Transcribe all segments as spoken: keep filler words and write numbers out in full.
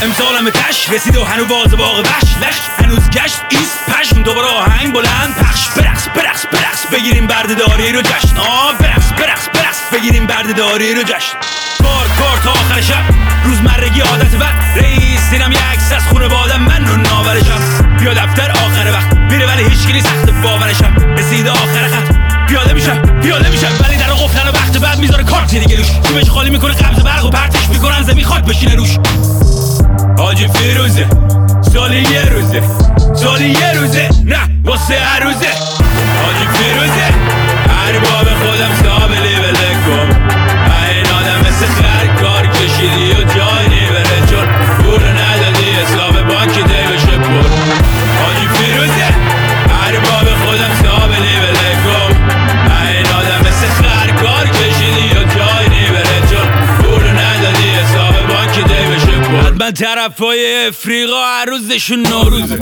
امسالم تش رسید و هنو باز باغ وش لش هنوز گشت ایست پشم دوباره آهنگ بلند پخش برقص برقص برقص بگیریم بردهداری رو جشن آه برقص برقص برقص بگیریم بردهداری رو جشن کار کار تا آخر شب روزمرگی عادت بد رئیس دیدم یه عکس از خونواده من رو ناورشم بیا دفتر آخر وقت میره ولی هیچکی نیست سخت باورشم رسید آخر خط پیاده میشم پیاده میشم ولی در قفلن و وقت بعد میذاره کارتی دیگه روش جیبش خالی میکنه قبض برق و پرتش میکنن زمین خاک بشینه روش حاجی فیروزه سالی یه روزه سالی یه روزه نه واسه هر روزه حاجی فیروزه هر باب خودم سابلی بلکم این آدم مثل خر کار کشیدی و جای نیبره چون پول ندادی حساب بانکی دیوشه پر حاجی فیروزه هر باب خودم سابلی بلکم این آدم مثل خر کار کشیدی و جای نیبره چون پول ندادی حساب بانکی دیوشه پر حتما طرفای افریقا هر روزشون نوروزه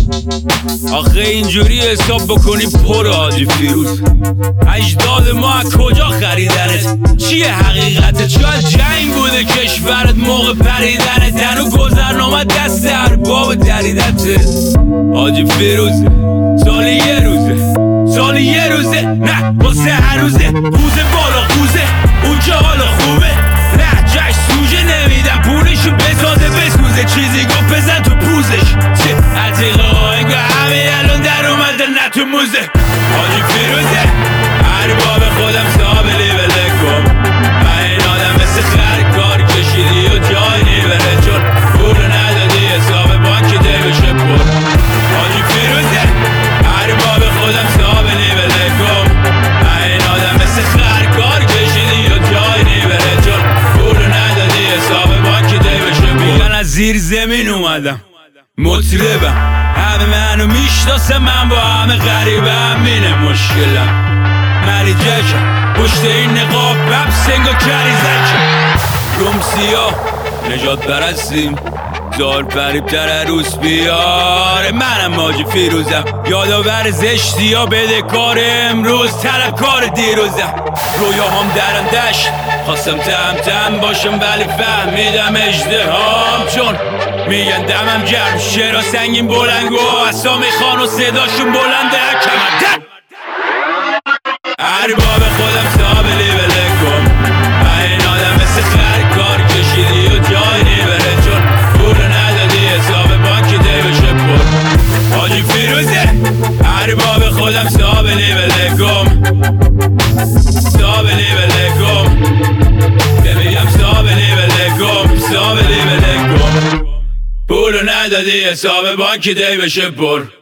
آخه اینجوری حساب بکنی پر حاجی فیروز اجداد ما از کجا خریدنت چیه حقیقته شاید جنگ بوده کشورت موقع پریدنت دنو گذرنامه دست ارباب دریدته حاجی فیروزه سالی یه روزه سالی یه روزه نه واسه هر روزه روزه بالا خوزه اونجا حالا خوبه نه جش سوژه نمیدم پولشو بسازه بسوزه چیزی گفت بزن تو پوزش چه عتیقه انگا همه الان در اومده نه تو موزه حاجی فیروزه هر باب خودم سابلی بلکم این آدم مثل خر کار کشیدی و جای نیبره چون پول ندادی حساب بانکی دیوشه پر حاجی فیروزه هر باب خودم سابلی بلکم این آدم مثل خر کار کشیدی و جای نیبره چون پول ندادی حساب بانکی دیوشه پر من از زیر زمین اومدم مطربم همه منو میشناسه من با همه غریبم اینه مشکلم مری جکم پشت این نقاب بب سنگا کری زکم روم سیاه نجات برستیم زار فریبتر روز بیاره منم حاجی فیروزم یادآور زشتی ها بده کار امروز طلب کار دیروزم رویاهام درندش خواستم تم تم باشم ولی فهمیدم اژدهام چون میگن دمم گرم شعرها سنگین بلنگو اسامی خان و صداشون بلنده کمردن هر باب خودم سابلی بلکم این آدم مثل خر کار کشیدی و جای نیبره چون پول ندادی حساب بانکی دیوشه پر حاجی فیروزه هر باب خودم سابلی بلکم سابلی بلکم بمیگم سابلی بلکم سابلی بلکم پولو ندادی حساب بانکی دیوشه پر